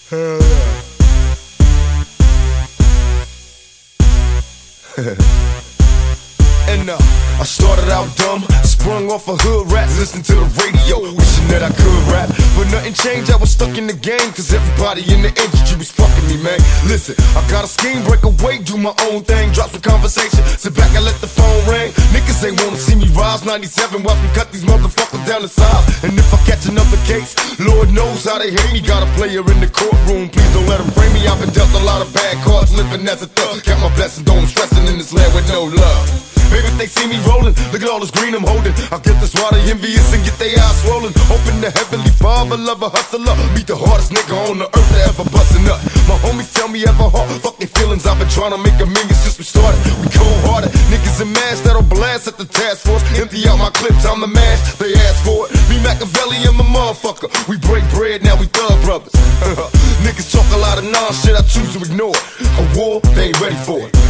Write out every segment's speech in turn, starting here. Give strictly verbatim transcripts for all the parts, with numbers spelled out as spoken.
Hell yeah. And uh, I started out dumb, sprung off a hood rap, listening to the radio, wishing that I could rap. But nothing changed, I was stuck in the game, cause everybody in the industry was fucking me, man. Listen, I got a scheme, break away, do my own thing, drop some conversation, sit back and let the phone ring. Niggas ain't wanna see me rise, ninety-seven, watch me cut these motherfuckers down the size. And if I catch another case, Lord knows how they hate me. Got a player in the courtroom, please don't let him frame me. I've been dealt a lot of bad cards, living as a thug. Count my blessings, don't I'm stressing in this land with no love. Baby, if they see me rolling, look at all this green I'm holding. I'll get this water envious and get their eyes swollen. Open the heavenly father, lover, hustler. Meet the hardest nigga on the earth that ever bustin' up. My homies tell me ever hard, fuck their feelings. I've been trying to make a million since we started. We cold hearted, niggas in masks that'll blast at the task force. Empty out my clips, I'm the man, they ask for it. Me Machiavelli and my motherfucker, we break bread, now we thug brothers. Niggas talk a lot of non-shit, I choose to ignore it. A war, they ain't ready for it.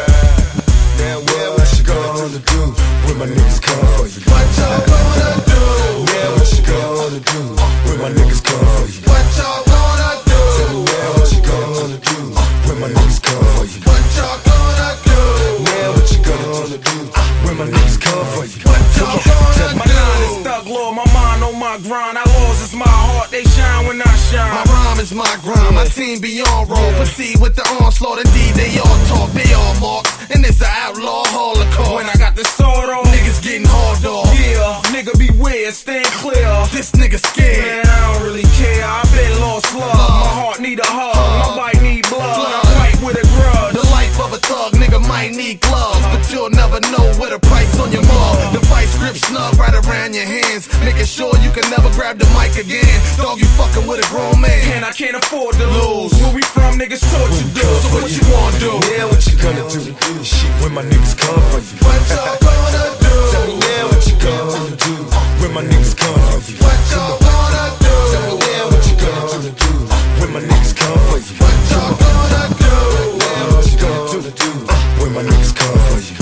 Now what, what you gonna do when my niggas come for you? What y'all gonna do? Now what you gonna do when my niggas come for you? What y'all gonna do? Tell me now what you gonna do when my niggas come for you? What y'all gonna do? Now what you gonna do when my niggas come for you? What y'all gonna do? My nine is thug law, my mind on my grind. Our laws is my heart, they shine when I shine. My rhyme is my grind, my team beyond roll. Proceed with the onslaught, indeed they all talk, they all marks. And it's an outlaw holocaust. When I got the sword on, niggas getting hard off. Yeah, nigga beware, stand clear. This nigga scared. Man, I don't really care, I been lost love. My heart need a hug, my bite need blood. I fight with a grudge. The life of a thug, nigga might need gloves, but you'll never know where the price on your mug. The vice grip snug right around your hands, making sure you can never grab the mic again. Dog, you fucking with a grown man, and I can't afford to lose. Where we from, niggas torture dudes. So what you wanna do? Yeah, what you gonna do? Shit, when my niggas come for you. What y'all gonna do? Tell me now what you gonna do when my niggas come for you. What y'all gonna do? Tell me now what you gonna do when my niggas come for you. What y'all gonna do? Now what you gonna do when my niggas come for you.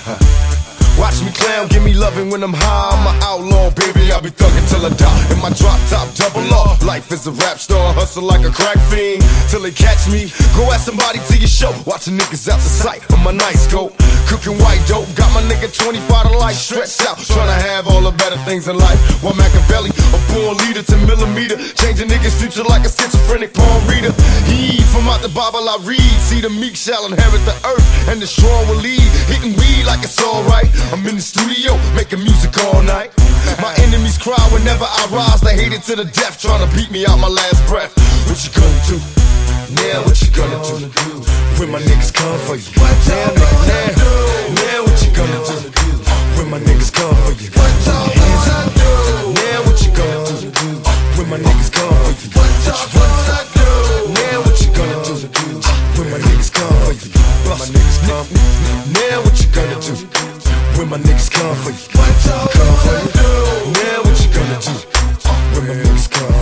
Watch me clown, give me loving when I'm high. I'm an outlaw, baby, I'll be thugging till I die. In my drop top, double law. Life is a rap star, hustle like a crack fiend till they catch me. Go ask somebody to your show. Watching niggas out the sight on my night scope. Cooking white dope, got my nigga twenty-five to life stretched out. Trying to have all the better things in life. While Machiavelli, a born leader to millimeter. Changing niggas' future like a schizophrenic palm reader. He from out the Bible I read. See the meek shall inherit the earth and the strong will lead. Hitting weed like it's alright. I'm in the studio, making music all night. My enemies cry whenever I rise. They hate it to the death, trying to beat me out my last breath. What you gonna do? Now what you gonna do when my niggas come for you? What y'all gonna do? Now what you gonna do when my niggas come for you? What y'all gonna do? Now what you gonna do when my niggas come for you? What y'all gonna do? Now what you gonna do when my niggas come for you? When my niggas come, now what you gonna do when my niggas come for you? What y'all Come for gonna you. do? Now what you gonna do when my niggas come?